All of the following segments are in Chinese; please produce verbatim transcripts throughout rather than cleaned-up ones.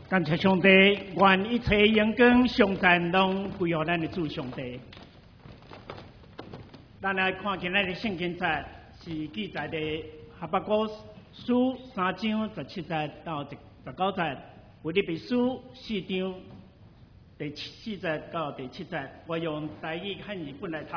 感谢上帝，愿一切荣光、颂赞拢归于咱的主上帝。咱来看今日的圣经节是记载的哈巴谷书三章十七节到十九节，腓立比书四章第四节到第七节。我用台语和日本来读。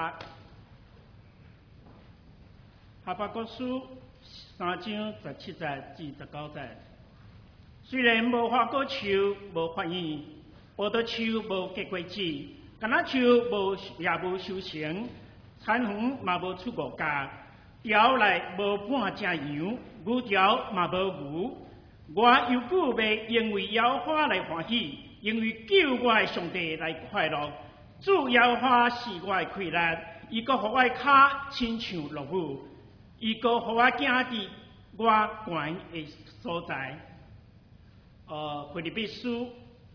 哈巴谷书三章十七节至十九节。虽然无花果树无发芽，葡萄树无结果子，橄榄树无也无收成，田园嘛无出五家，条内无半只羊，牛条嘛无牛。我又久未因为耶和华来欢喜，因为救我的上帝来快乐。主耶和华是我的快乐，伊阁互我的脚亲像落雨，伊阁互我行伫我悬的所在。呃，腓立比书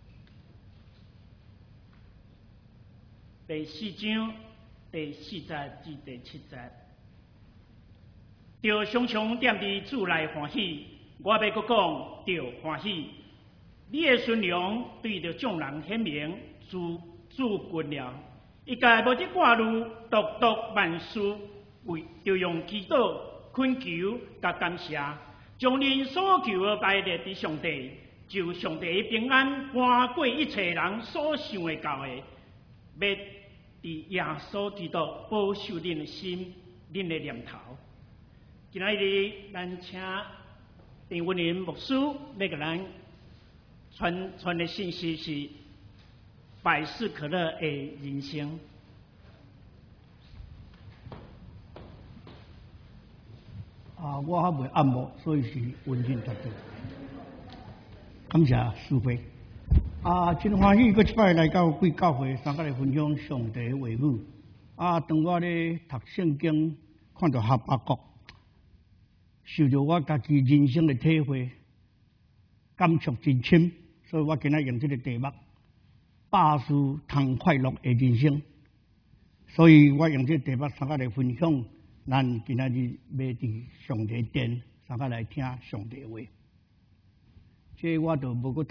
第四章第四节至第七节，着常常踮伫主内欢喜。我要阁讲，着欢喜。你的信良对着众人显明，主主君了。一概无这挂虑，独独万事为就用祈祷、恳求、甲感谢，将恁所求的摆列伫上帝。就上帝的平安，搬过一切人所想的到的，要伫耶稣基督保守恁的心、恁的念头。今仔日咱请陈文林牧师要给咱传传的信息是百事可乐的人生。 啊，我还未按摩，所以是温馨特别。感谢师会啊，真欢喜，搁一摆来到贵教会，三个来分享上帝的话语。啊，当我咧读圣经，看到哈巴谷，受到我家己人生的体会，感触真深，所以我今仔用这个题目：百事通快乐的人生。所以我用这个题目，三个来分享，咱今仔日要伫上帝殿，三个来听上帝的话。这我就无去读。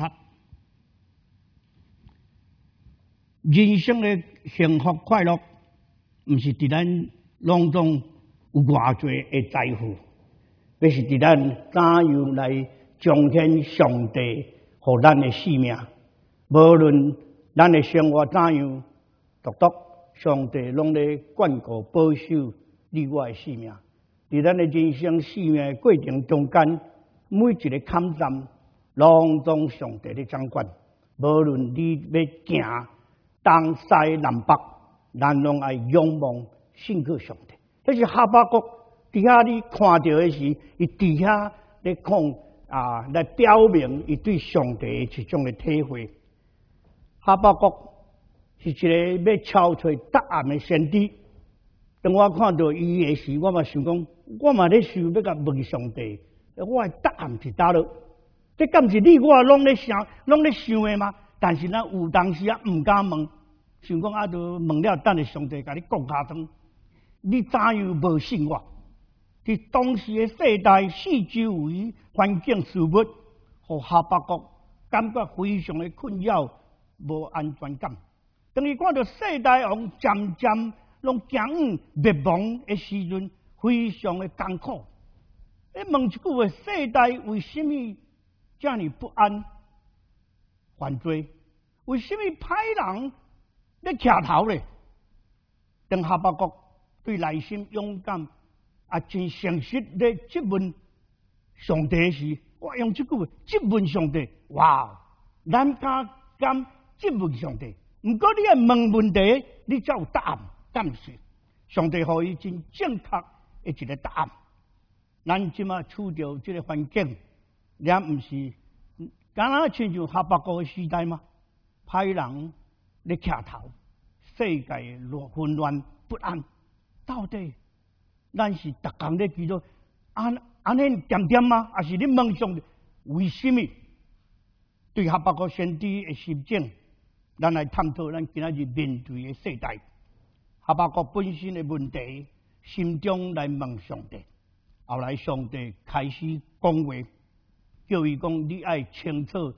人生的幸福快乐，毋是伫咱拢总有偌济的财富，而是伫咱怎样来彰显上帝互咱的使命。无论咱的生活怎样，独独上帝拢咧眷顾保守你我的使命。伫咱的人生使命的过程中间，每一个坎站。拢总上帝的掌管，无论你要行东西南北，咱拢爱仰望信靠上帝。这是哈巴谷伫遐你看到的是，伊伫遐咧讲啊，来表明伊对上帝的一种的体会。哈巴谷是一个要敲出答案的先知。当我看到伊的时，我嘛想讲，我嘛咧想要甲问上帝，我的答案是倒落？这敢是你我拢咧想、拢咧想的吗？但是咱有当时啊，毋敢问，想讲啊，就问了，等下上帝甲你讲下汤。你怎样无信我？伫当时的世代，四周围环境事物，互哈巴谷感觉非常的困扰，无安全感。当伊看到世代王渐渐拢行远灭亡的时阵，非常的艰苦。你问一句话：世代为什么？这样不安、犯罪，为什么歹人咧徛头咧？当哈巴谷对内心勇敢啊，真诚实咧质问上帝时，我用这句话质问上帝。哇！咱敢敢质问上帝？毋过你爱问问题，你才有答案。但是上帝予伊真正确的一个答案。咱即马处着这个环境。也毋是，敢若亲像哈巴谷的时代吗？歹人咧徛头，世界乱混乱不安。到底咱是逐工咧祈祷，安安尼点点吗？还是你梦想为什么？对哈巴谷先知的心境，咱来探讨咱今仔日面对的世代。哈巴谷本身的问题，心中来问上帝，后来上帝开始讲话。叫伊讲，你爱清楚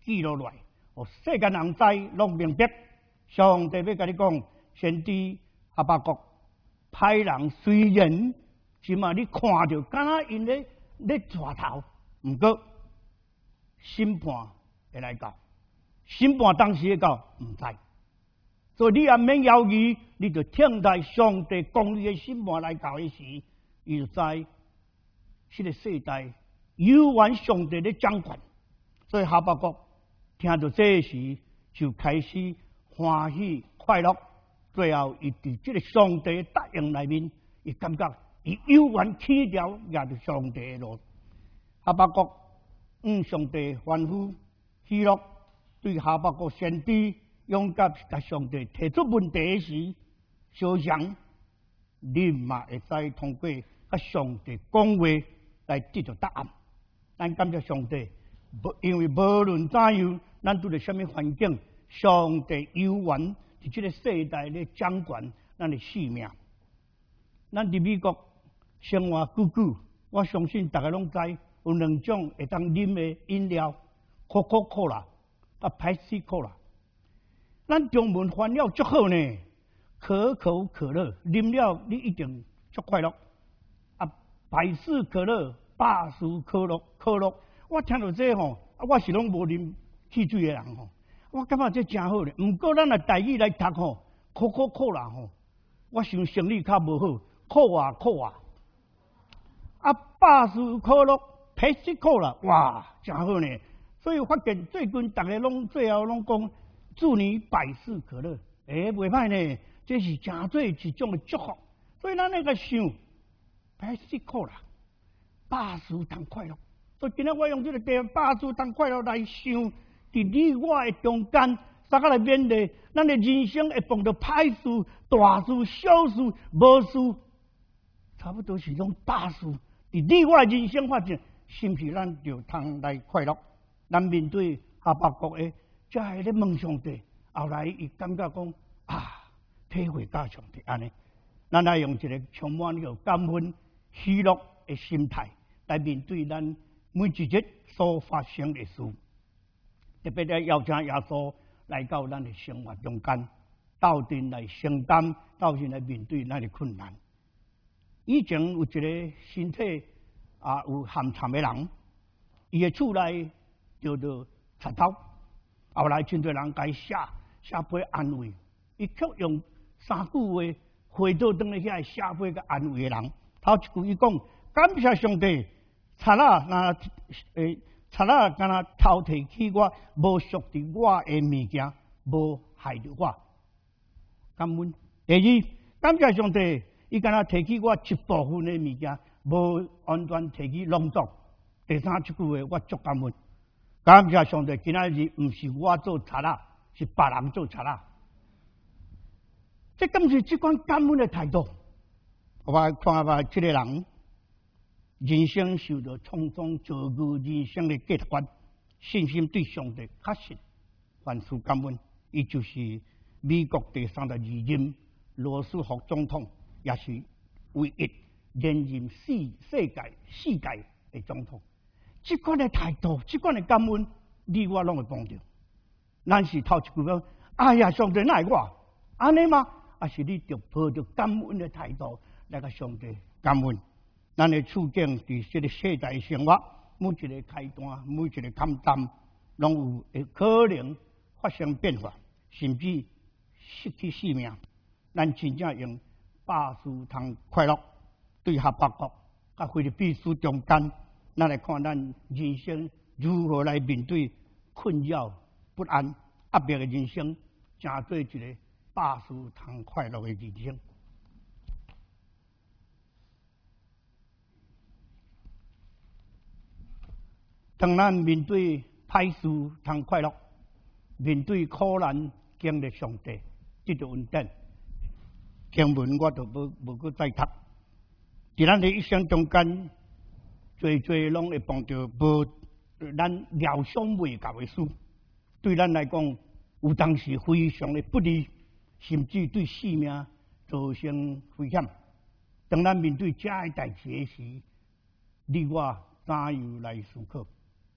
记录落来，互世间人知，拢明白。上帝要甲你讲，先知哈巴谷歹人虽然即嘛你看着敢若因咧咧抓头，毋过审判会来到，审判当时会到，毋知。所以你也免犹豫，你就听待上帝公义的审判来到的时，伊就知，这个世代有完上帝的掌权。所以哈巴谷听到这时，就开始欢喜快乐。最后，伊伫这个上帝答应内面，伊感觉伊有完起条也着上帝的路。哈巴谷向上帝欢呼喜乐，对哈巴谷先知勇敢甲上帝提出问题时，相信你嘛会使通过甲上帝讲话来得到答案。咱感谢上帝，因为无论怎样，咱拄着什么环境，上帝有缘伫这个世代咧掌权咱的性命。咱伫美国生活久久，我相信大家拢知有两种会当啉的饮料，可口可乐啊，百事可乐。咱中文翻了足好呢，可口可乐啉了你一定足快乐。啊，百事可乐、百事可乐、可乐，我听到这吼，啊，我是拢无啉汽水的人吼，我感觉这真好咧。毋过咱来台语来读吼，可口可乐吼，我想生理较无好，苦啊苦啊。啊，百事可乐、百事可乐，哇，真好呢。所以发现最近大家拢最后拢讲。祝你百事可乐，诶、欸，袂歹呢，这是真做一种的祝福。所以咱那个想，百事可乐，百事通快乐。所以今日我用这个题百事通快乐来想，伫你我的中间，大家来面对，咱的人生会碰到歹事、大事、小事、无事，差不多是种大事。伫你我的人生发展，是毋是咱就通来快乐？咱面对哈巴谷的。才会咧问上帝，后来伊感觉讲啊，体会到上帝安尼，咱来用一个充满了感恩、喜乐的心态来面对咱每一日所发生的事，特别咧邀请耶稣来到咱的生活中间，斗阵来承担，斗阵来面对咱的困难。以前有一个身体啊有寒惨的人，伊的厝内叫做贼头。后来真多人甲伊写写批安慰，伊却用三句话回到当咧遐写批个安慰的人。头一句伊讲：感谢上帝，贼仔若诶，贼仔敢若偷摕去我无属伫我的物件，无害着我。感恩。第二，感谢上帝，伊敢若摕去我一部分的物件，无完全摕去拢总。第三一句话，我足感恩。感谢上帝，今仔日毋是我做贼仔，是别人做贼仔。这敢是即款感恩的态度。我看下这个人，人生受到重重遭遇，人生的价值观，信心对上帝确实凡事感恩。伊就是美国第三十二任罗斯福总统，也是唯一连任世世界世界的总统。这款的态度，这款的感恩，你我拢会碰到。咱是头一句讲，哎呀，上帝爱我，安尼吗？还是你着抱着感恩的态度来甲上帝感恩？咱的处境伫这个世代生活，每一个开端，每一个坎站，拢有会可能发生变化，甚至失去性命。咱真正用百事通快乐，对哈巴谷甲菲律宾书中间。咱来看咱人生如何来面对困扰、不安、压迫的人生，成做一个百事通快乐的人生。当咱面对歹事通快乐，面对苦难经历上帝，得到稳定。经文我就无无搁再读，伫咱的一生中间。最最拢会碰到无咱料想袂到的事，对咱来讲，有当时非常的不利，甚至对性命造成危险。当咱面对这个代志时，你我怎样来思考？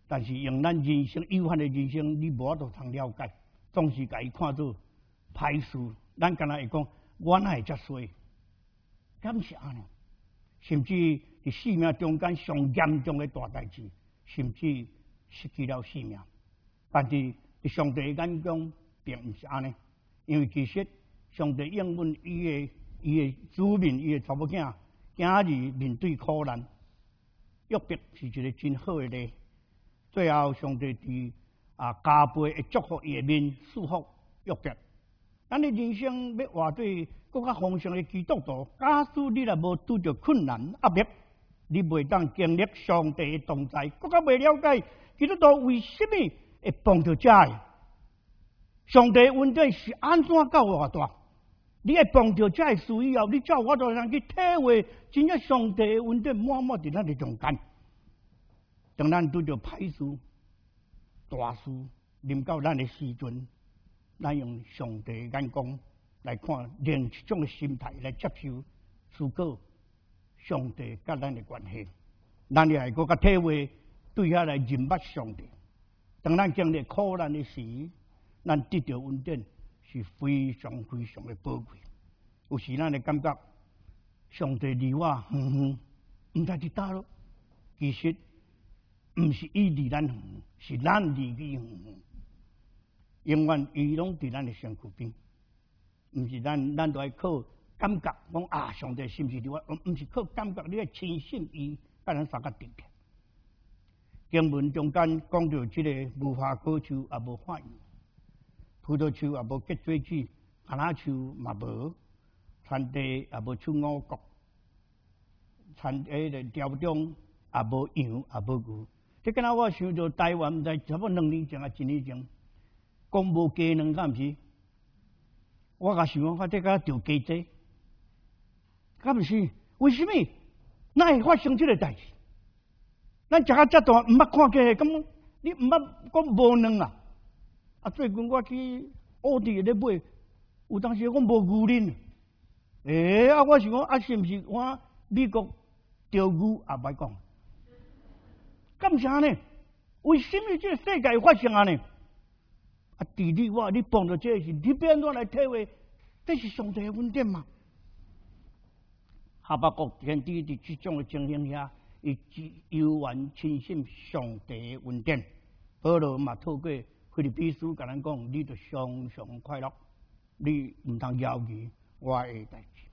但是用咱人生有限的人生，你无法度通了解，总是甲伊看做歹事。咱敢若会讲，我哪会遮衰？敢是安尼？甚至伫生命中间上严重的大代志，甚至失去了生命。但是伫上帝眼中并毋是安尼，因为其实上帝应允伊的伊的子民，伊的查某囝，今日面对苦难，约伯是一个真好的例。最后，上帝伫啊加倍的祝福伊的面祝福约伯。咱的人生要活对更较丰盛的基督徒，假使你若无拄着困难压力，你袂当经历上帝的同在，更较袂了解基督徒为什么会碰到遮的。上帝的恩典是安怎够偌大？你会碰到遮的事以后，你才有法度通去体会真正上帝的恩典满满伫咱的中间。当咱拄着歹事、大事临到咱的时阵，咱用上帝的眼光来看，另一种的心态来接受、思考上帝甲咱的关系，咱也会搁较体会对遐来认捌上帝。当咱经历苦难的时，咱得到恩典是非常非常的宝贵。有时咱会感觉上帝离我远远，毋知伫倒咯。其实毋是伊离咱远，是咱离伊远远。永远伊拢伫咱的身躯边，毋是咱咱都爱靠感觉讲啊，上帝是毋是伫我？毋是靠感觉，你要亲信伊，甲咱三个定起。经文中间讲到即个无花果树也无发芽，葡萄树也无结果子，橄榄树嘛无，田地也无出五谷，田地的条中也无羊也无牛。即敢若我想到台湾，毋知差不多两年前啊，一年前。讲无鸡卵，敢毋是？我甲想讲，我这个钓鸡仔，敢毋是？为什么？哪会发生这个代志？咱食到遮大，毋捌看过，咁你毋捌讲无卵啊？啊，最近我去乌地咧买，有当时讲无牛奶。诶、欸，啊，我想讲，啊，是毋是我美国钓牛也歹讲？敢是安尼？为什么这个世界会发生安尼？啊！弟弟，我你碰到这事，你变怎来体会？这是上帝的恩典嘛？哈巴谷天地伫这种的情形下，伊悠然亲信上帝的恩典。保罗嘛透过腓立比书甲咱讲，你就常常快乐，你毋通犹豫我的代志。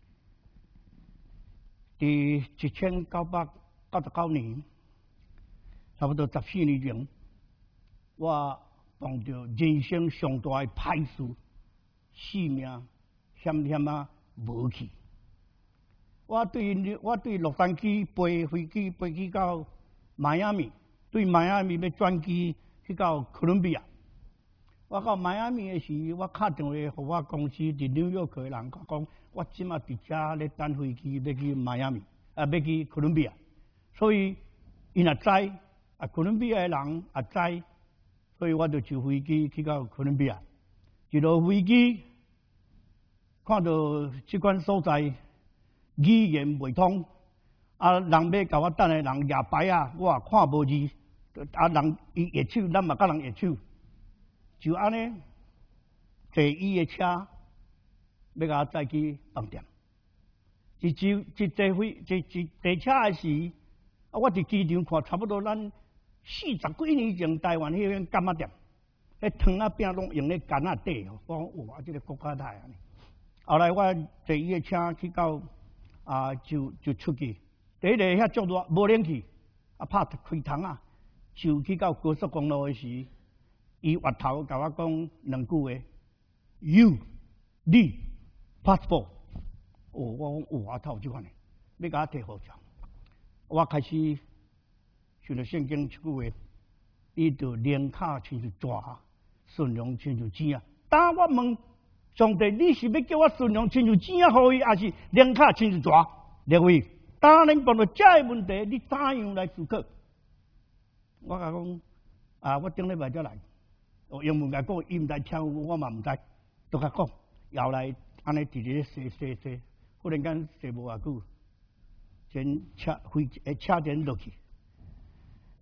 伫一千九百九十九年，差不多十四年前，我碰到人生上大的歹事，性命险险啊无去。我对我对洛杉矶飞飞机飞去到迈阿密，对迈阿密要转机去到哥伦比亚。我到迈阿密的时，我打电话给我公司伫纽约的人讲，我即马伫遮咧等飞机要去迈阿密，啊要去哥伦比亚。所以伊若知，啊哥伦比亚的人也知。所以我就坐飞机去到哥伦比亚，一落飞机看到这款所在语言未通，啊人要甲我等的人举牌啊，我也看无字，啊人伊会手，咱嘛甲人会手，就安尼坐伊的车，要甲我载去饭店。一坐一坐飞一一坐车的时，啊我伫机场看差不多咱。四十几年前，台湾迄间干仔店，迄汤仔饼拢用咧干仔底哦。我讲哇，这个国家太安尼。后来我坐伊个车去到啊，就就出去。第一个遐足热，无冷气，啊拍开窗啊，就去到高速公路的时，伊滑头甲我讲两句话 ：You, 你 passport。哦，我讲哇，头即款诶，要甲我摕护照。我开始。像着圣经一句话，伊着连卡亲像蛇，顺从亲像钱啊。当我问上帝，你是要叫我顺从亲像钱啊，互伊，还是连卡亲像蛇？两位，当恁碰到这个问题，你怎样来思考？我甲讲啊，我顶礼拜才来，哦，英文甲讲，伊毋知听，我嘛毋知，都甲讲，后来安尼直直说说说，忽然间说无偌久，先车飞诶车点落去。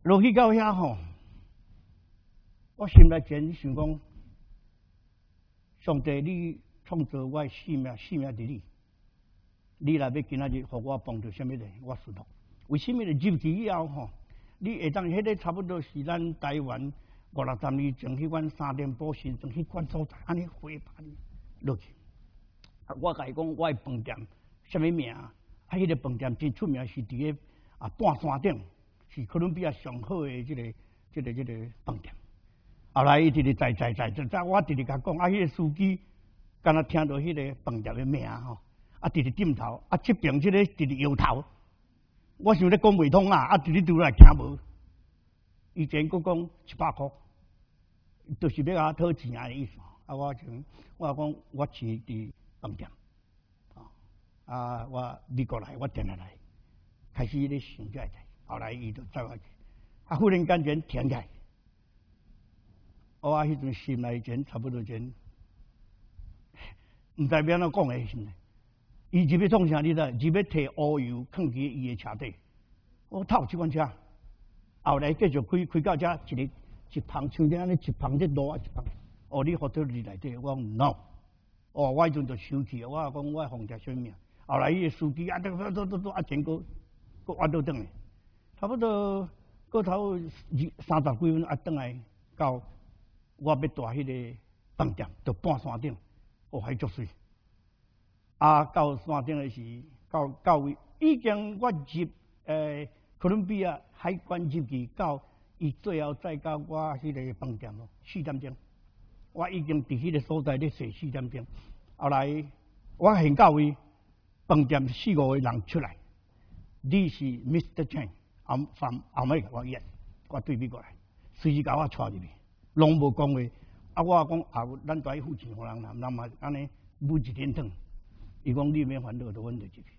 落去到遐吼，我心内前想讲，上帝你创造我的性命，性命伫你，你若要今仔日互我帮助什么人，我顺服。为什么呢？入去以后吼，你会当迄个差不多是咱台湾五六十年前迄款三点保新庄迄款所在，安尼回盘落去。啊，我甲伊讲，我的饭店什么名？啊，迄、那个饭店真出名，是伫个啊半山顶，是哥伦比亚上好的即、这个、即、这个、即、这个饭店。后来伊直直在在在在在，我直直甲讲，啊，迄、那个司机敢若听到迄个饭店的名吼，啊，直直点头，啊，这边即个直直摇头。我想咧讲袂通啊，啊，直直拄来听无。以前佫讲一百箍，就是要甲讨钱的意思。啊，我讲，我讲我住伫饭店，啊，我美国来，我定下来，开始咧想这代，后来伊就走下去，啊，忽然间前停起来，我啊，迄阵心内前差不多前，毋知要安怎讲诶心内。伊入要创啥？你知？入要摕乌油放伫伊诶车底，我透即款车，后来继续开开到遮，一个一旁像咧安尼一旁咧路啊一旁，哦，你好多里内底，我讲 no， 哦，我迄阵就生气，我讲我放者什么名？后来伊个司机啊，都都都都啊，前个个挖倒转来，差不多个头二三十几分啊，转来到我要住迄个饭店，就半山顶，哦，还足水。啊，到山顶的时，到到位已经我入诶哥伦比亚海关入去，到伊最后再到我迄个饭店咯，四点钟，我已经伫迄个所在咧坐四点钟。后来我现到位，饭店四五个人出来，你是 Mister Chen， I'm from America， 我 yes， 我对美国来，随时甲我带入去，拢无讲话。啊，我讲啊，咱在附近互人男，人嘛安尼舞一点汤。伊讲你免烦恼，就阮就入去。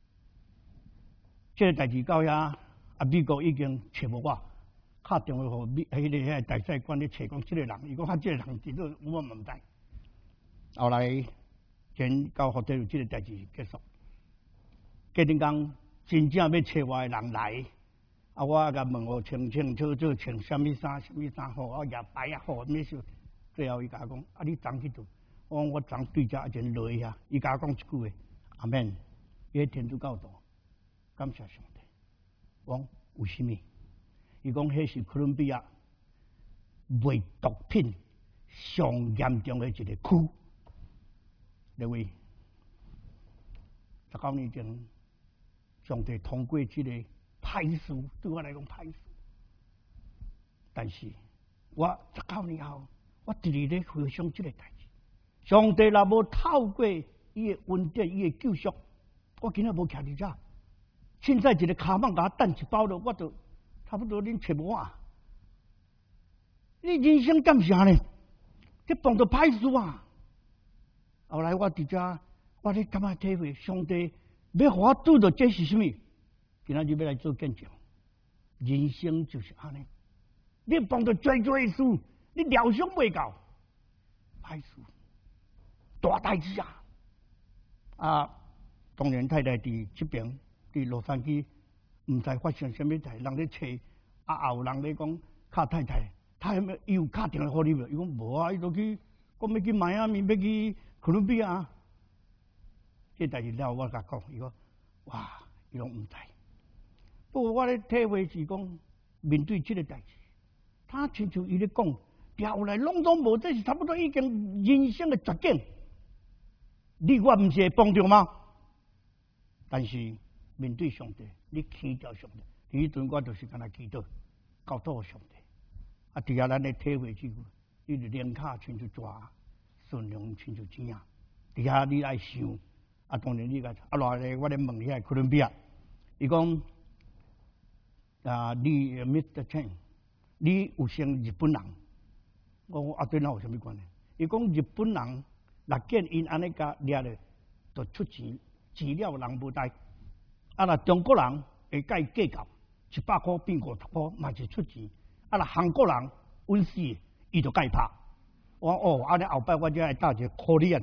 这个代志到遐，啊，美国已经找无我，敲电话互美迄个迄个大使馆咧找讲，即个人，伊讲啊，即个人伫倒，我嘛毋知。后来前到福州，即个代志结束。隔天讲真正要找我的人来，啊，我甲问我清清楚楚穿什么衫，什么衫好，我也摆啊好，咩事？最后伊甲我讲，啊，你昨去倒？我讲我昨对遮一前落去遐，伊甲我讲一句话，阿免，伊天主教徒，感谢上帝。我讲为什么？伊讲迄是哥伦比亚卖毒品上严重的一个区。各位，十九年前，上帝通过这个歹事，对我来讲歹事，但是我十九年后，我直直咧回想这个代志。上帝若无透过伊的恩典、伊的救赎，我今仔无徛伫遮。凊彩一个卡网甲我等一包了，我就差不多恁找无我。你人生干啥呢？这碰到歹事啊！后来我伫遮，我咧感觉体会，上帝要互我拄到这是什么？今仔日要来做见证。人生就是安尼，你碰到最最事，你料想袂到，歹事。大代志啊！啊，当然太太伫这边，伫洛杉矶，毋知发生什么代，人咧找，啊，有人咧讲，卡太太，他有没有打电话互你无？伊讲无啊，伊就去，讲要去迈阿密，要去哥伦比亚。这代志了，我甲讲，伊讲，哇，伊拢毋知。不过我咧体会是讲，面对这个代志，他亲像伊咧讲，调来拢总无，这是差不多已经人生的绝境。你我毋是会帮着吗？但是面对上帝，你祈祷上帝，迄阵我就是干那祈祷，交托上帝。啊，伫遐咱咧体会即句，你的脸骹亲像蛇，顺良亲像钱啊。伫遐你来想，啊，当然你个啊，落来我咧问遐哥伦比亚，伊讲啊，你 Mister Chen， 你有生日本人？我讲啊，对那有啥物关系？伊讲日本人。若见因安尼甲掠咧，就出钱，钱了人无带。啊，若中国人会甲伊计较，一百箍变五十箍，嘛是出钱。啊，若韩国人稳死，伊就甲伊拍。我讲哦，安尼后摆我才会搭一个可怜。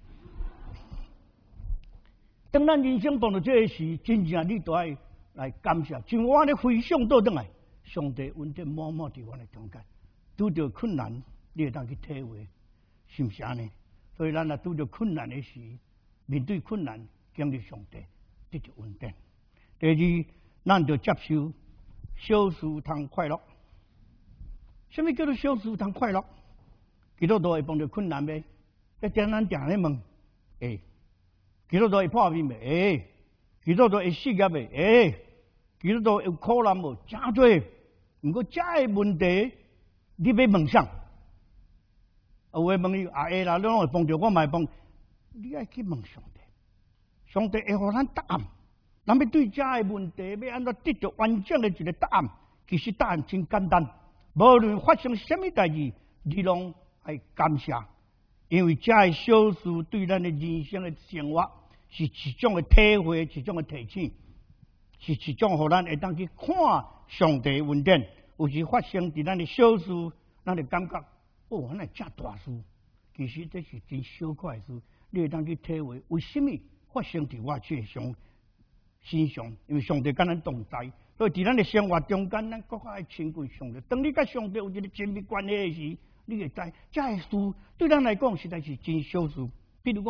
当咱人生碰到这个事，真正你都爱来感谢。像我咧回想倒转来， 上帝稳定默默伫阮的中间，拄着困难，你会当去体会，是毋是安尼？所以咱若拄着困难的时，面对困难，经历上帝，得着稳定。第二，咱就接受小事通快乐。什么叫做小事通快乐？基督徒会碰到困难未？一点咱定咧问，诶，基督徒会破病未？诶，基督徒会失业未？诶，基督徒有苦难无？真多。毋过这个问题，你要问啥？有诶问伊啊会啦，你拢会碰着，我嘛会碰。你爱去问上帝，上帝会互咱答案。咱要对这个问题，要安怎得到完整的一个答案？其实答案真简单，无论发生什么代志，你拢爱感谢，因为这个小事对咱的人生的生活是一种的体会，一种的提醒，是一种互咱会当去看上帝恩典。有时发生伫咱的小事，咱就感觉哦，咱系真大事，其实这是真小块事。你会当去体会为什么发生伫我这上身上？因为上帝跟咱同在，所以伫咱的生活中间，咱更加爱亲近上帝。当你甲上帝有一个亲密关系的时，你会知这个事对咱来讲实在是真小事。比如讲，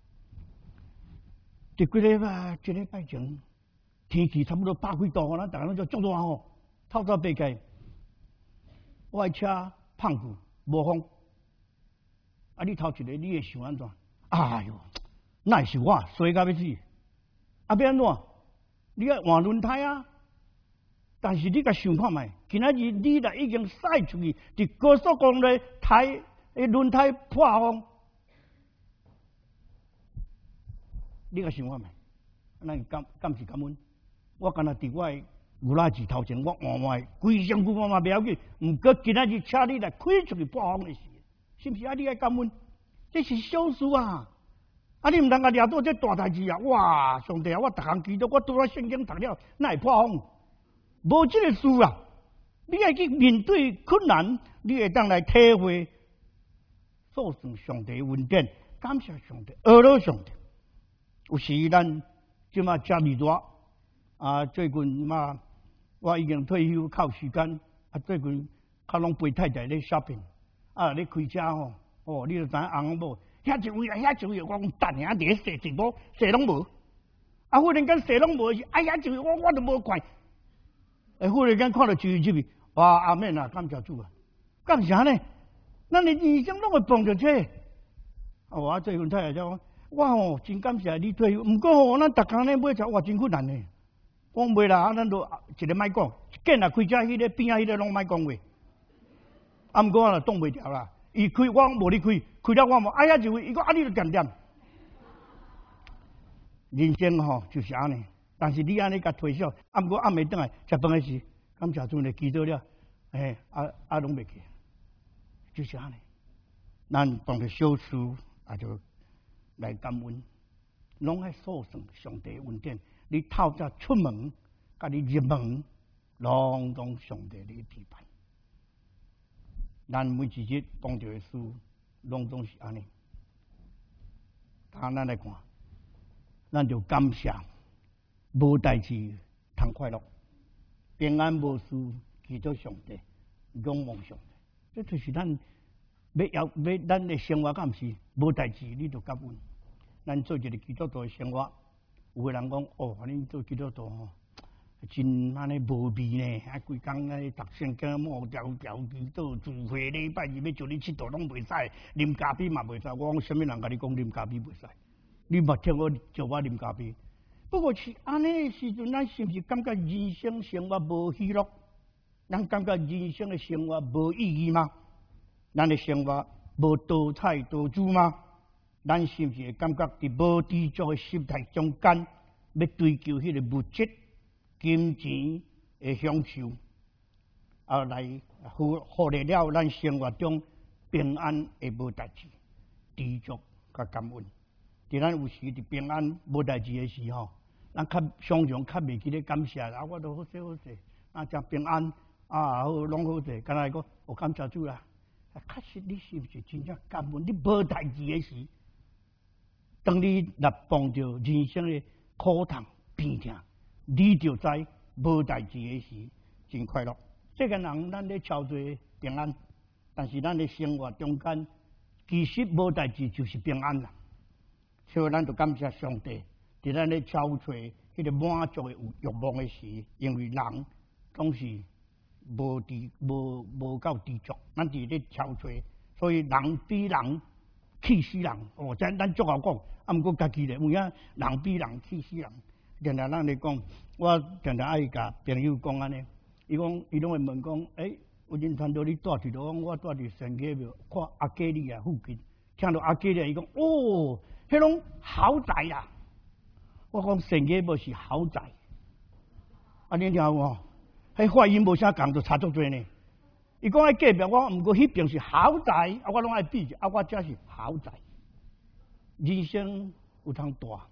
伫几礼拜一礼拜前，天气差不多百几度，咱大家拢就足热吼，透早爬起，我的车胖久无风，啊！你头一个你会想安怎？哎哟，那是我衰到要死，啊！要安怎？你要换轮胎啊！但是你甲想看觅，今仔日你若已经驶出去，伫高速公路胎诶轮胎破风，你甲想看觅，咱感感是感恩。我干那伫我诶牛拉子头前，我换换规身躯换换袂要紧，毋过今仔日车你来开出去破风诶时，是毋是啊？你爱感恩？这是小事啊！啊，你毋通甲掠到这大代志啊！哇，上帝啊！我逐项祈祷，我拄啊圣经读了，哪会破风？无这个事啊！你爱去面对困难，你会当来体会数算上帝恩典，感谢上帝，阿罗上帝。有时咱即马遮尔热啊，最近嘛，我已经退休，靠时间啊，最近较拢陪太太咧 shopping 啊，咧开车吼。哦，你就知影翁某遐一位啊，遐一位，我讲等下伫咧洗一无，洗拢无。啊，忽然间洗拢无时，哎呀，一位我我都无看。哎，忽然间看到一位一位，哇，阿免啊，感谢主啊，干啥呢？咱的人生拢会碰着这。啊，我最近太太讲，我吼真感谢你退休，毋过吼，咱逐工咧买车，哇，真困难呢。我袂啦，啊，咱都一个莫讲，见啊开车迄个边啊迄个拢莫讲话。啊，毋过我就挡袂掉啦。伊开我无你开，开了我无，哎呀就伊讲啊你就点点。人生吼就是安尼，但是你安尼甲推销，啊毋过暗暝转来食饭诶时，感谢主咧祈祷了，诶啊啊拢袂记，就是安尼。咱当着小事啊就来感恩，拢爱数算上帝恩典。你透早出门，甲你入门，拢拢上帝咧陪伴。咱每一日碰到的事，拢总是安尼。当咱来看，咱就感谢，无代志通快乐，平安无事，祈祷上帝，仰望上帝。这就是咱要要要咱的生活，敢毋是无代志，你就感恩。咱做一个基督徒的生活，有个人讲哦，恁做基督徒吼。真安尼无味呢，啊，规工啊读圣经、摸条条祈祷、聚会、礼拜二要叫你佚佗拢袂使，啉咖啡嘛袂使。我讲什么人甲你讲啉咖啡袂使？你莫听我叫我啉咖啡。不过是安尼的时阵，咱是毋是感觉人生生活无喜乐？咱感觉人生的生活无意义吗？咱的生活无多彩多姿吗？咱是毋是会感觉伫无知足的心态中间，要追求迄个物质？金钱的享受，啊，来忽忽略了咱生活中平安的无代志，知足甲感恩。伫咱有时伫平安无代志的时候，咱较常常较袂记咧感谢啦。我都好势好势，啊，真平安啊，好拢好势。敢若讲，我感谢主啦。啊，确实你是毋是真正感恩？你无代志的时，当你若碰着人生的苦痛、病痛。你就知无代志的时真快乐， 这个人咱咧超做平安，但是咱咧生活中间其实无代志就是平安啦。所以咱就感谢上帝，伫咱咧超做迄个满足的欲望的时，因为人总是无知无无够知足，咱伫咧超做，所以人比人气死人。哦，咱咱足好讲，啊，毋过家己咧，有影人比人气死人。常常咱咧讲，我常常爱甲朋友讲安尼，伊讲伊拢会问讲，诶、欸，有阵传到你住伫倒，我住伫神家庙，看阿基里啊附近，听到阿基里，伊讲哦，迄种豪宅啦。我讲神家庙是豪宅，啊，你听有无？迄发音无啥共，就差足多呢。伊讲喺隔壁，我毋过迄边是豪宅，啊，我拢爱比者，啊，我遮是豪宅。人生有通大。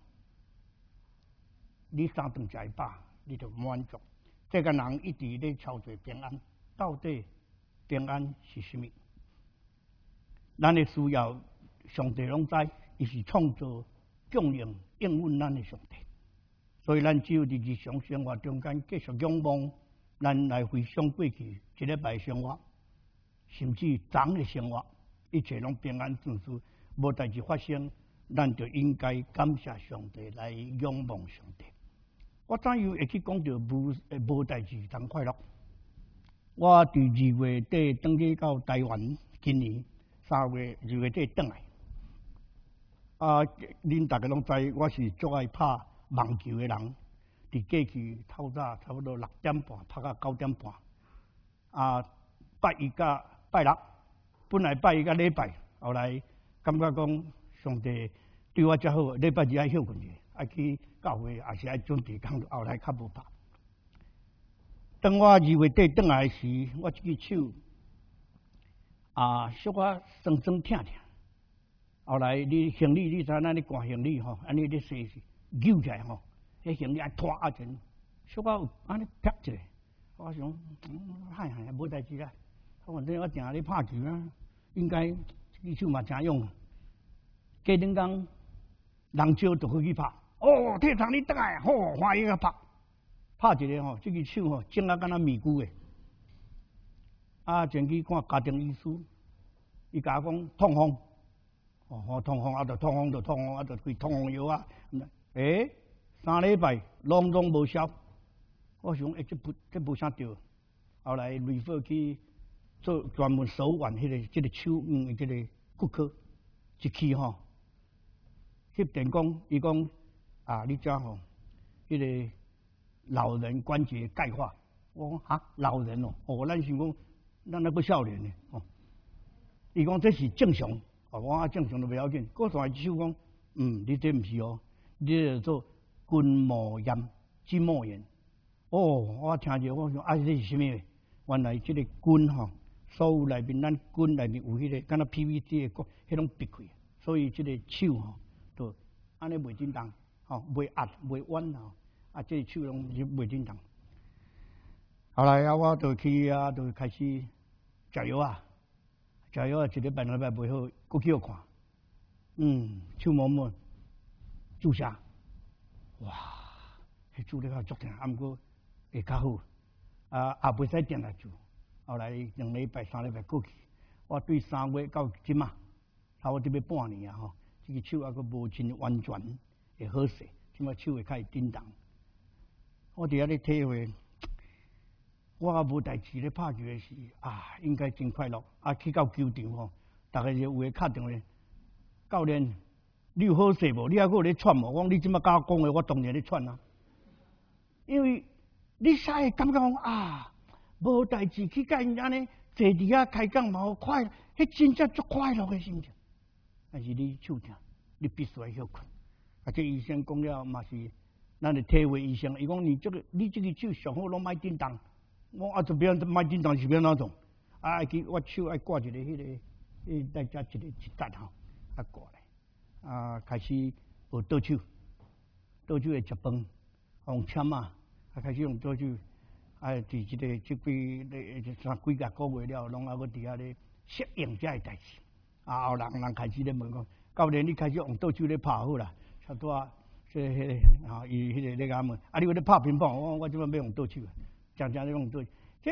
你三顿食一饱，你就满足。这个人一直咧操作平安，到底平安是什么？咱的需要，上帝拢知，伊是创造、供应、应允咱的上帝。所以咱只有伫日常生活中间继续仰望，咱来回想过去一礼拜生活，甚至昨的生活，一切拢平安顺遂，无代志发生，咱就应该感谢上帝，来仰望上帝。我怎样会去讲到无无代志通快乐？我伫二月底登记到台湾，今年三月二月底转来。啊，恁大家拢知，我是最爱拍网球的人。伫过去透早差不多六点半拍到九点半。啊，拜一甲拜六，本来拜一甲礼拜，后来感觉讲上帝对我遮好，礼拜二爱休困者。爱去教会，也是爱准备工作，后来较无拍。当我二月底转来时，我这只手啊，小可酸酸疼疼。后来你行李，你知咱咧赶行李吼，安尼咧洗是揪起来吼，迄行李爱拖啊阵，小可有安尼啪一下，我想，嗯，嗨嗨，无代志啦。反正我定咧拍球啊，应该这只手嘛真用。过两工，人少就去去拍。哦，退场你倒来，好欢喜个拍，拍一个吼，这个手吼，整啊敢若米糊诶。啊，前去看家庭医师，伊甲我讲痛风，哦，痛风啊，就痛风就痛风啊，就开痛风药啊。诶、欸，三礼拜拢拢无效，我想诶、欸，这不这无啥对。后来瑞佛去做专门手腕迄、那个即、这个手嗯，即、这个骨科一去吼，翕电讲，伊讲。啊！你遮吼，迄、那个老人关节钙化，我讲哈老人哦，哦，咱想讲，咱那个少年呢，哦，伊讲这是正常，哦，我啊正常都不要紧。过上来手讲，嗯，你这毋是哦，你这做筋膜炎、筋膜炎。哦，我听着，我想啊，这是啥物？原来这个筋吼，所有内面咱筋内面有迄、那个，敢若 P V C 的个，迄种闭开，所以这个手吼，就安尼袂震动。哦，袂压袂弯啊！啊，这手拢是袂正常。后来啊，我就去啊，就开始食药啊，食药啊，一礼拜两礼拜袂好，搁去互看。嗯，手摸摸，注射，哇，迄注了较足疼，啊，毋过会较好。啊，也袂使定来做。后来两礼拜、三礼拜过去，我对三月到即嘛，差不多要半年啊吼，这个手还阁无真完全。会好势，即摆手会较会震动。我伫遐咧体会，我也无代志咧拍球诶时啊，应该真快乐。啊，去到球场吼，逐个就有诶敲电话，教练，你有好势无？你还阁有咧喘无？我讲你即摆甲我讲诶，我当然咧喘啊。因为你才会感觉讲啊，无代志去甲因安尼坐伫遐开讲嘛，好快乐，迄真正足快乐诶心情。但是你手疼，你必须要休困。啊！这医生讲了嘛是，咱的体位医生，伊讲你这个你这个手上好拢莫震动，我啊就不要莫震动是变哪种？啊，去我手爱挂一个迄、那个，迄再加一个一节吼，啊挂咧，啊开始学倒手，倒手会食饭，用签啊，啊开始用倒手，啊伫即、这个即几咧三几个个月了，拢还阁伫遐咧适应遮个代志，啊后人人开始咧问讲，教练你开始用倒手咧拍好啦。差不多啊，即迄个啊，伊迄个咧甲问，啊，你有咧拍乒乓？我我即摆要用倒手，常常咧用倒手。即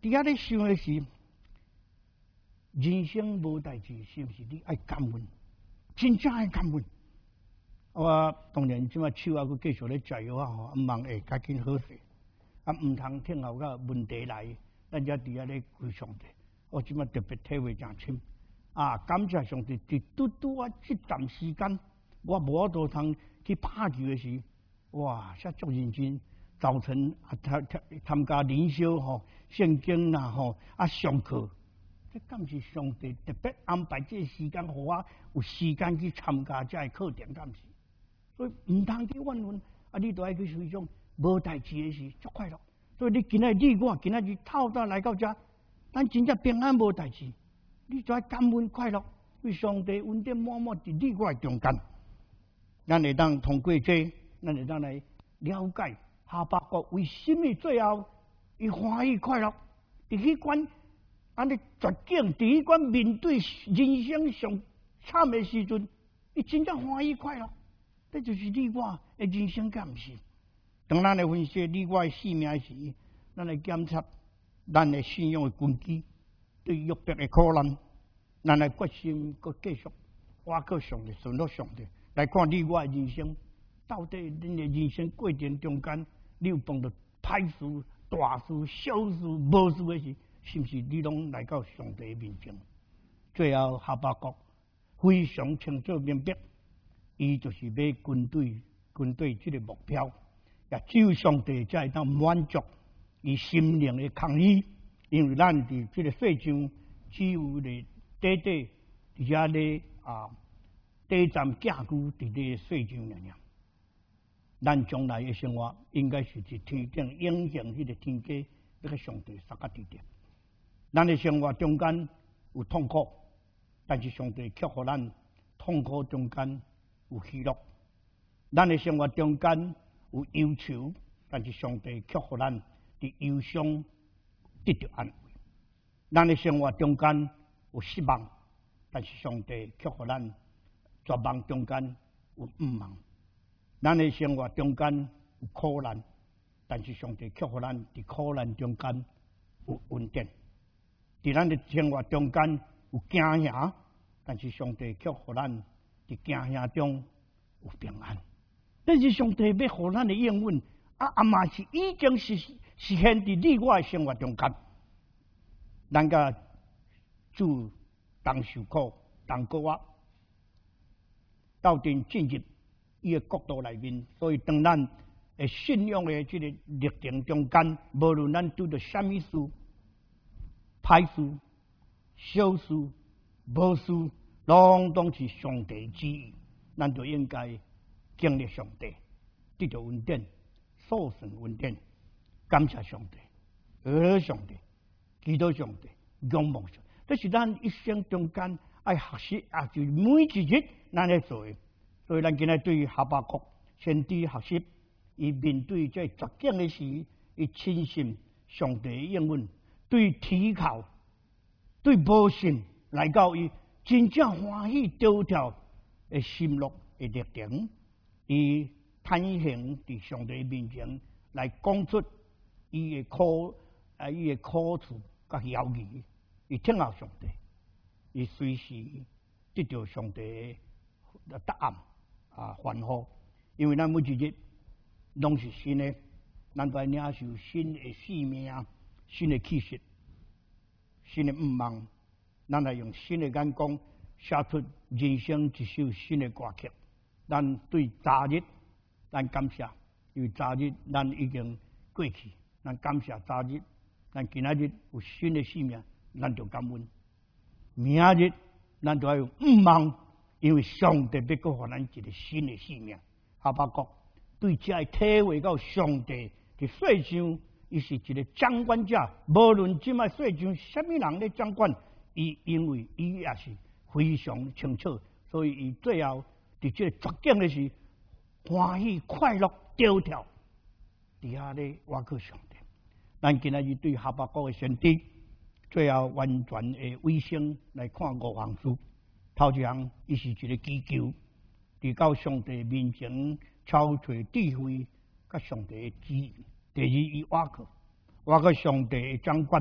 伫遐咧想的是，人生无代志，是毋是你爱感恩？真正爱感恩。我当然即摆手还佫继续咧加油啊！吼，毋望会较紧好势，啊，毋通听候个问题来，咱才伫遐咧归上帝。我即摆特别体会诚深啊！感谢上帝，伫拄拄啊即段时间，我无法度通去拍球的时，哇，遐足认真。早晨啊，参参参加灵修吼、圣经啦吼啊上课，这敢是上帝特别安排这个时间，互我有时间去参加这个课程，敢是？所以唔通去怨恨，啊，你都爱去随种无代志的事，足快乐。所以你今仔日我今仔日透早来到这，咱真正平安无代志，你就爱感恩快乐，为上帝恩典满满伫你我中间。咱会当通过这，咱会当来了解。哈巴谷为什么最后伊欢喜快乐？伫迄关安尼绝境，伫迄关面对人生上惨的时阵，伊真正欢喜快乐。这就是你我的人生，敢毋是？当咱来分析你我的生命时，咱来检测咱的信仰的根基，对约伯的苦难，咱来决心搁继续挖靠上帝，顺服上帝，来看你我的人生，到底恁的人生过程中间。你有碰到歹事、大事、小事、无事的时，是毋是你拢来到上帝面前？最后哈巴谷非常清楚明白，伊就是要军队、军队这个目标，也只有上帝才会当满足伊心灵的空虚，因为咱伫这个世上只有咧短短伫遐咧啊，短暂寄居伫这个世上尔尔。咱将来的生活应该是伫天顶影响迄个天家，要甲上帝撒个地点。咱的生活中间有痛苦，但是上帝却互咱痛苦中间有喜乐；咱的生活中间有忧愁，但是上帝却互咱伫忧伤得到安慰；咱的生活中间有失望，但是上帝却互咱绝望中间有盼望。咱的生活中间有苦难，但是上帝却互咱伫苦难中间有稳定；伫咱的生活中间有惊吓，但是上帝却互咱伫惊吓中有平安。这是上帝要互咱的应允，啊啊嘛是已经实实现伫你我的生活中间。咱甲主同受苦，同过活，斗阵进入伊个国度内面，所以当咱诶信仰诶即个历程中间，无论咱拄着啥物事、歹事、小事、无事，拢拢是上帝旨意，咱就应该经历上帝，得到恩典，所剩恩典，感谢上帝，学上帝，祈祷上帝，仰望上帝，这是咱一生中间爱学习，也就是每一日咱来做诶。所以，咱今日对于哈巴谷先知学习，伊面对这绝境的时，伊深信上帝的应允，对啼哭、对无信来到伊真正欢喜得条的心乐的历程，伊坦诚伫上帝面前来讲出伊的苦啊，伊的苦处甲摇疑，伊听候上帝，伊随时得到上帝的答案。啊，欢呼！因为咱每一日拢是新的，咱都要领受新的生命、新的气息、新的盼望。咱来用新的眼光写出人生一首新的歌曲。咱对昨日，咱感谢，因为昨日咱已经过去，咱感谢昨日，咱今仔日有新的生命，咱就感恩。明仔日咱就要有盼望。因为上帝要给咱一个新的生命，哈巴谷对这个体会到上帝的世上，伊是一个掌管者，无论即卖世上什么人咧掌管，伊因为伊也是非常清楚，所以伊最后伫这个绝境的时，欢喜快乐得条，伫遐咧挖靠上帝。咱今仔日对哈巴谷的先知，最后完全的尾声来看五行书。头一项，伊是一个祈求，伫到上帝面前超找智慧，甲上帝的旨意。第二，伊挖靠，挖靠上帝的掌管，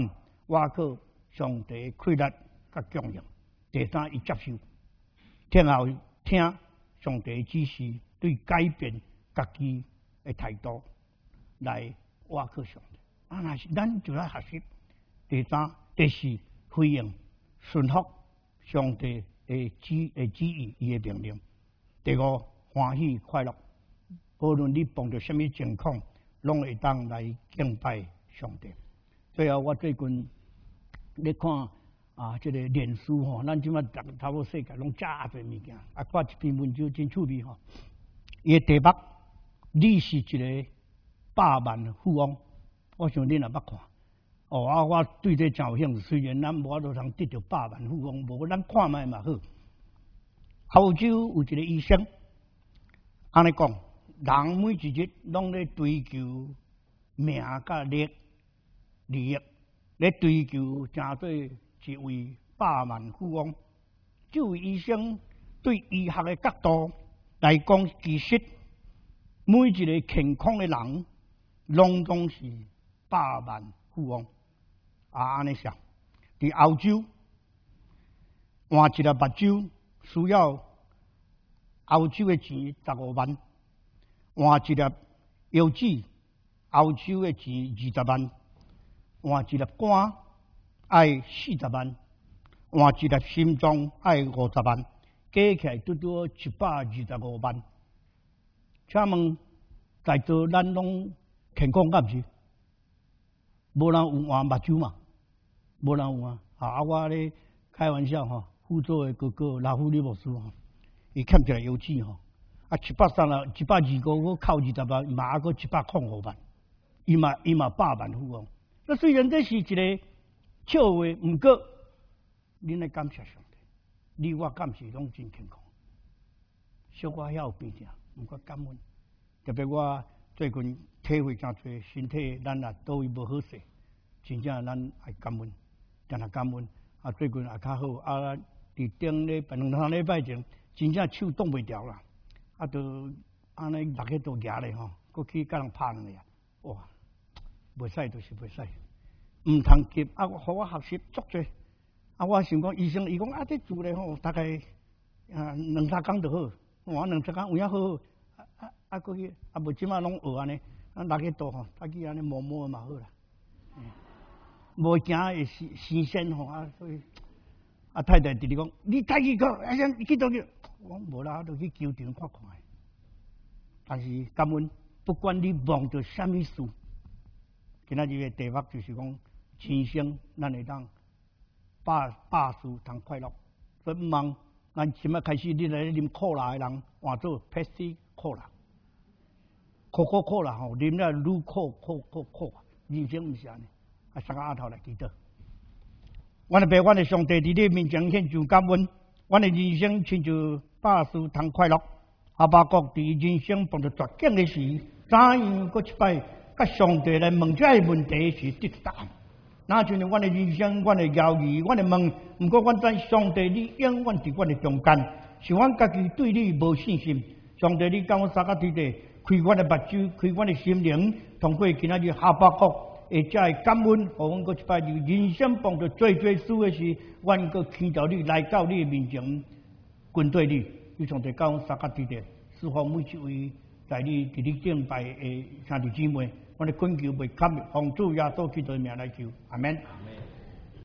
我靠上帝快乐甲供应。第三，伊接受，听后听上帝指示，对改变家己的态度来我靠上帝。啊，那是咱就来学习。第三、第四，回应顺服上帝的旨的旨意，伊的命令。第五，欢喜快乐，无论你碰到什么情况，拢会当来敬拜上帝。最后，我最近咧看啊，这个脸书吼，咱即马差差不多世界拢遮侪物件，啊，看一篇文章真趣味吼。伊的题目，你是一个百万富翁，我想恁也捌看。哦，啊，我对这真有兴趣。虽然咱无法度通得到百万富翁，无咱看卖嘛好。澳洲有一个医生，安尼讲，人每一日拢咧追求名甲利利益，咧追求成做一位百万富翁。这位医生对医学的角度来讲，其实每一个健康的人，拢总是百万富翁。啊，安尼想，伫澳洲换一粒目睭需要澳洲的钱十五万，换一粒腰子澳洲的钱二十万，换一粒肝爱四十万，换一粒心脏爱五十万，加起来拄拄一百二十五万。请问在座咱拢健康敢是？无人有换目睭嘛？无人有啊！啊，我咧开玩笑吼，福州的哥哥老夫李牧师吼，伊欠一个油纸吼，啊七百三啊，一百二个我扣二十万，嘛还阁一百空五万，伊嘛伊嘛百万富翁。那虽然这是一个笑话，毋过恁来感谢上帝，你我敢是拢真健康，小可遐有病痛，毋过感恩。特别我最近体会真多，身体咱也倒位无好势，真正咱爱感恩。真系感恩啊！最近也较好啊，伫顶咧两三礼拜前，真正手挡袂牢啦，啊，都安尼六个都夹咧吼，过去甲人拍两下，哇，袂使就是袂使，毋通急啊！互我学习足济啊！我想讲医生，伊讲啊，这做咧吼，大概啊两三工就好，我两三工有影好好，啊啊啊过去啊无即马拢学安尼，啊六个度吼，大去安尼摸摸嘛好啦。无惊会新新鲜吼啊，所以啊太太直直讲，你家己讲，啊先去倒去，我无啦，就去球场看看。但是感恩，不管你忙着什么事，今仔日的题目就是讲，人生咱会当百百事通快乐。所以毋茫咱即摆开始，你来啉可乐的人换做 Pepsi 可乐，可可可乐吼，啉了愈可可可可，人生毋是安尼。啊，三个阿头来祈祷。阮的爸，阮的上帝，伫你面前献上感恩。阮的人生亲像百事通快乐。阿爸国伫人生碰到绝境的时，怎样搁一摆甲上帝来问这个问题是得答案？那就是阮的人生，阮的犹豫，阮的问。毋过阮知上帝，你永远伫阮的中间，是阮家己对你无信心。上帝，你甲我三个天地，开阮的目睭，开阮的心灵，通过今仔日哈巴国。会才会感恩，互阮搁一摆伫人生碰到最最事的时，阮搁牵到你来到你面前，跟对你，你上帝教三甲地地，赐福每一位在你伫你敬拜的兄弟姊妹，阮的恳求袂堪，奉主耶稣基督的名来求，阿门。